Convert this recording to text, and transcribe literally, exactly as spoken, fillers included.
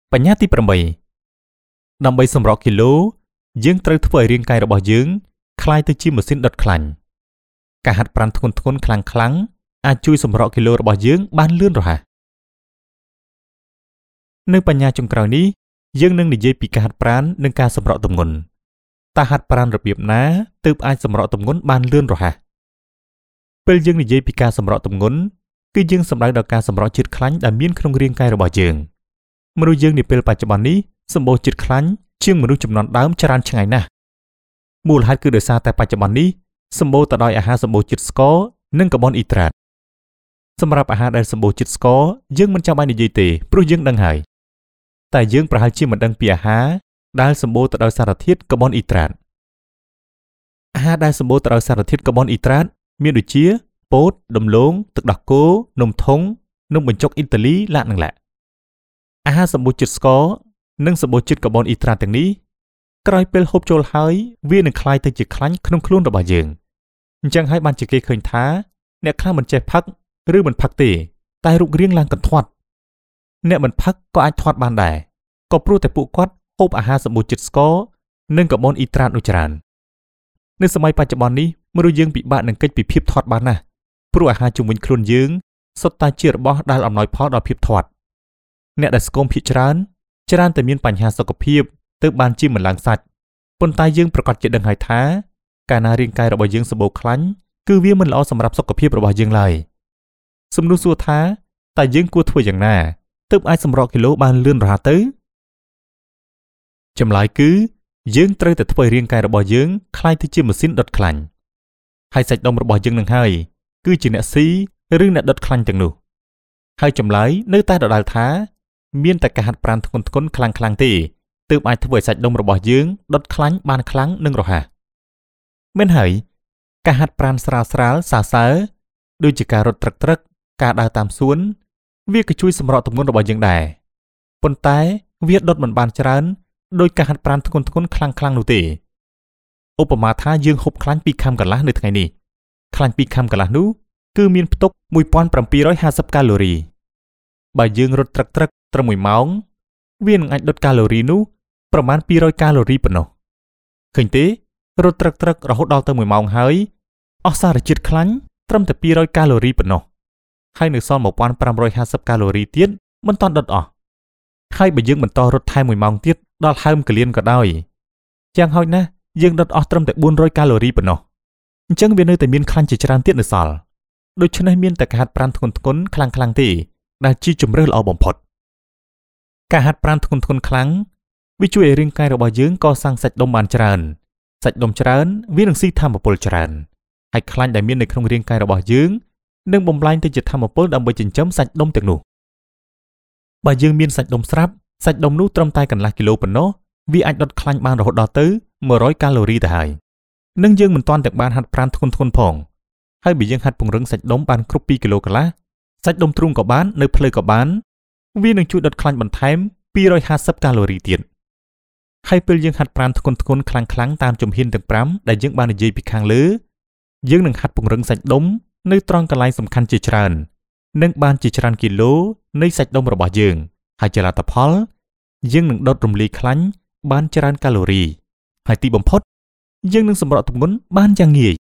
បញ្ញាទីប្រាំបីដើម្បីសម្រកគីឡូយើងត្រូវធ្វើឲ្យរាងកាយរបស់យើងคล้ายទៅជាម៉ាស៊ីនដុតខ្លាញ់ការហាត់ប្រាណធ្ងន់ធ្ងរខ្លាំងខ្លាំងអាចជួយសម្រកគីឡូរបស់យើងបានលឿនរហ័សនៅបញ្ញាចុងក្រោយនេះយើងនឹងនិយាយពីការហាត់ប្រាណនិងការសម្រកទម្ងន់តើហាត់ប្រាណរបៀបណាទើបអាចសម្រកទម្ងន់បានលឿនរហ័សពេលយើងនិយាយពីការសម្រកទម្ងន់គឺយើងសម្ដៅដល់ការសម្រកជាតិខ្លាញ់ដែលមានក្នុងរាងកាយរបស់យើងមនុស្សយើងនាពេលបច្ចុប្បន្ននេះសម្បូរជាតិខ្លាញ់ជាងមនុស្សជំនាន់ដើមច្រើនឆ្ងាយណាស់មូលហេតុគឺដោយសារតែបច្ចុប្បន្ននេះសម្បូរទៅដោយអាហារសម្បូរជាតិស្ករនិងកាបូនអ៊ីដ្រាតសម្រាប់អាហារដែលសម្បូរជាតិស្ករយើងមិនចាំបាច់និយាយទេព្រោះយើងដឹងហើយតែយើងប្រហែលជាមិនដឹងពីអាហារដែលសម្បូរទៅដោយសារធាតុកាបូនអ៊ីដ្រាតអាហារដែលសម្បូរទៅដោយសារធាតុកាបូនអ៊ីដ្រាតមានដូចជាពោតដំឡូងទឹកដោះគោនំធុងនំបញ្ចុកអ៊ីតាលីឡាក់និងឡាក់អាហារសម្បូរជាតិស្ករនិងសម្បូរជាតិកាបូនអ៊ីដ្រាតទាំងនេះក្រោយពេលហូបចូលហើយវានឹងคล้ายទៅជាខ្លាញ់ក្នុងខ្លួនរបស់យើងអញ្ចឹងហើយបានជាគេឃើញថាអ្នកខ្លះមិនចេះផឹកឬមិនផឹកទេតែរូបរាងឡើងកន្ធាត់អ្នកមិនផឹកក៏អាចធាត់បានដែរក៏ព្រោះតែពួកគាត់ហូបអាហារសម្បូរជាតិស្ករនិងកាបូនអ៊ីដ្រាតនោះច្រើននៅសម័យបច្ចុប្បន្ននេះមនុស្សយើងពិបាកនឹងគេចពីភាពធាត់បានណាស់ព្រោះអាហារជុំវិញខ្លួនយើងសុទ្ធតែជារបស់ដែលអំណោយផលដល់ភាពធាត់អ្នកដែលស្គមភាគច្រើនច្រើនតែមានបញ្ហាសុខភាពទើបបានជាមិនឡើងសាច់ប៉ុន្តែយើងប្រកាសជាដឹងហើយថាកាលណារាងកាយរបស់យើងសម្បូរខ្លាញ់គឺវាមិនល្អសម្រាប់សុខភាពរបស់យើងឡើយសំណួរសួរថាតើយើងគួរធ្វើយ៉ាងណាទើបអាចសម្រកគីឡូបានលឿនរហ័សទៅចម្លើយគឺយើងត្រូវតែធ្វើឲ្យរាងកាយរបស់យើងคล้ายទៅជាម៉ាស៊ីនដុតខ្លាញ់ហើយសាច់ដុំរបស់យើងនឹងហើយគឺជាអ្នកស៊ីឬអ្នកដុតខ្លាញ់ទាំងនោះហើយចម្លើយនៅតែដដែលថាមានតែការហាត់ប្រាណធ្ងន់ធ្ងរខ្លាំងខ្លាំងទេទើបអាចធ្វើឲ្យសាច់ដុំរបស់យើងដុតខ្លាញ់បានខ្លាំងនិងរហ័សមែនហើយការហាត់ប្រាណស្រាលស្រាលសើសើដូចជាការរត់ត្រឹកត្រឹកការដើរតាមសួនវាក៏ជួយសម្រកទម្ងន់របស់យើងដែរប៉ុន្តែវាដុតមិនបានច្រើនដោយការហាត់ប្រាណធ្ងន់ធ្ងរខ្លាំងខ្លាំងនោះទេឧបមាថាយើងហូបខ្លាញ់ពីរខាំកន្លះនៅថ្ងៃនេះខ្លាញ់ពីរខាំកន្លះនោះគឺមានផ្ទុកមួយពាន់ប្រាំពីររយហាសិបកាឡូរីបើយើងរត់ត្រឹកត្រឹកត្រឹមមួយម៉ោងវានឹងអាចដុតកាឡូរីនោះប្រមាណពីររយកាឡូរីប៉ុណ្ណោះឃើញទេរត់ត្រឹកត្រឹករហូតដល់ទៅមួយម៉ោងហើយអស់សារជាតិខ្លាញ់ត្រឹមតែពីររយកាឡូរីប៉ុណ្ណោះហើយនៅសល់មួយពាន់ប្រាំរយហាសិបកាឡូរីទៀតមិនតាន់ដុតអស់ហើយបើយើងបន្តរត់ថែមមួយម៉ោងទៀតដល់ហើមកលៀនក៏ដោយយ៉ាងហោចណាស់យើងដុតអស់ត្រឹមតែបួនរយកាឡូរីប៉ុណ្ណោះអញ្ចឹងវានៅតែមានខ្លាញ់ជាច្រើនទៀតនៅសល់ដូច្នេះមានតែការហាត់ប្រាណធ្ងន់ធ្ងរខ្លាំងខ្លាំងទេដែលជាជម្រើសល្អបំផុតការហាត់ប្រាណធ្ងន់ធ្ងរខ្លាំងវាជួយឲ្យរាងកាយរបស់យើងកសាងសាច់ដុំបានច្រើនសាច់ដុំច្រើនវានឹងស៊ីថាមពលច្រើនហើយខ្លាញ់ដែលមាននៅក្នុងរាងកាយរបស់យើងនឹងបំលែងទៅជាថាមពលដើម្បីចិញ្ចឹមសាច់ដុំទាំងនោះបើយើងមានសាច់ដុំស្រាប់សាច់ដុំនោះត្រឹមតែកន្លះគីឡូប៉ុណ្ណោះវាអាចដុតខ្លាញ់បានរហូតដល់ទៅមួយរយកាឡូរីទៅហើយនឹងយើងមិនទាន់ទាំងបានហាត់ប្រាណធ្ងន់ធ្ងរផងហើយបើយើងហាត់ពង្រឹងសាច់ដុំបានគ្រប់ពីរគីឡូកន្លះសាច់ដុំទ្រូងក៏បាននៅភ្លៅក៏បានវានឹងជួយដុតខ្លាញ់បន្ថែមពីររយហាសិបកាឡូរីទៀតហើយពេលយើងហាត់ប្រាណធ្ងន់ធ្ងរខ្លាំងខ្លាំងតាមជំហានទាំងប្រាំដែលយើងបាននិយាយពីខាងលើយើងនឹងហាត់ពង្រឹងសាច់ដុំនៅត្រង់កន្លែងសំខាន់ជាច្រើននិងបានជាច្រើនគីឡូនៃសាច់ដុំរបស់យើងហើយជាលទ្ធផលយើងនឹងដុតរំលាយខ្លាញ់បានច្រើនកាឡូរីហើយទីបំផុតយើងនឹងសម្រកទម្ងន់បានយ៉ាងងាយ